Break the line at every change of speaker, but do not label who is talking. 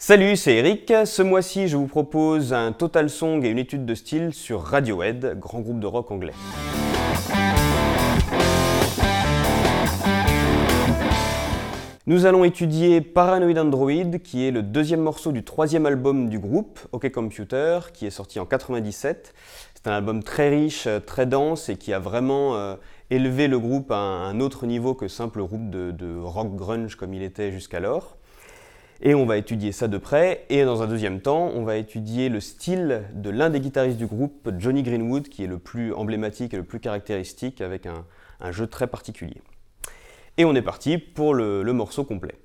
Salut, c'est Eric. Ce mois-ci, je vous propose un Total Song et une étude de style sur Radiohead, grand groupe de rock anglais. Nous allons étudier Paranoid Android, qui est le deuxième morceau du troisième album du groupe, OK Computer, qui est sorti en 97. C'est un album très riche, très dense et qui a vraiment élevé le groupe à un autre niveau que simple groupe de rock grunge comme il était jusqu'alors. Et on va étudier ça de près, et dans un deuxième temps, on va étudier le style de l'un des guitaristes du groupe, Jonny Greenwood, qui est le plus emblématique et le plus caractéristique, avec un jeu très particulier. Et on est parti pour le morceau complet.